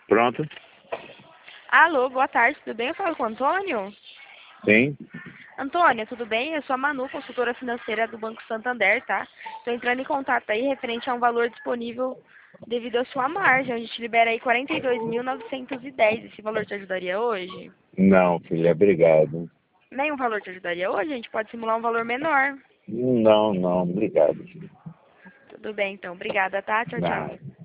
Pronto? Alô, boa tarde, tudo bem? Eu falo com o Antônio? Sim. Antônia, tudo bem? Eu sou a Manu, consultora financeira do Banco Santander, tá? Estou entrando em contato aí referente a um valor disponível devido à sua margem. A gente libera aí 42.910. Esse valor te ajudaria hoje? Não, filha, obrigado. Nenhum valor te ajudaria hoje? A gente pode simular um valor menor. Não, obrigado. Tudo bem, então. Obrigada, tá? Tchau, tchau. Nada.